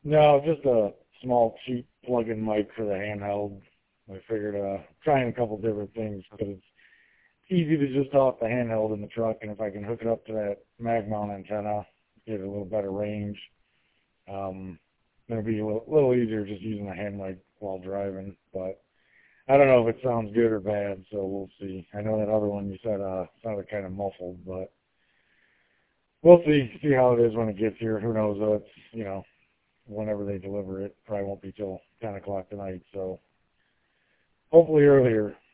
No, just a small, cheap plug-in mic for the handheld. I figured trying a couple different things because it's easy to just toss the handheld in the truck, and if I can hook it up to that mag mount antenna, get a little better range, it'll be a little easier just using the hand mic while driving. But I don't know if it sounds good or bad, so we'll see. I know that other one you said sounded kind of muffled, but we'll see how it is when it gets here. Who knows? It's, whenever they deliver it, probably won't be till 10 o'clock tonight, so hopefully earlier.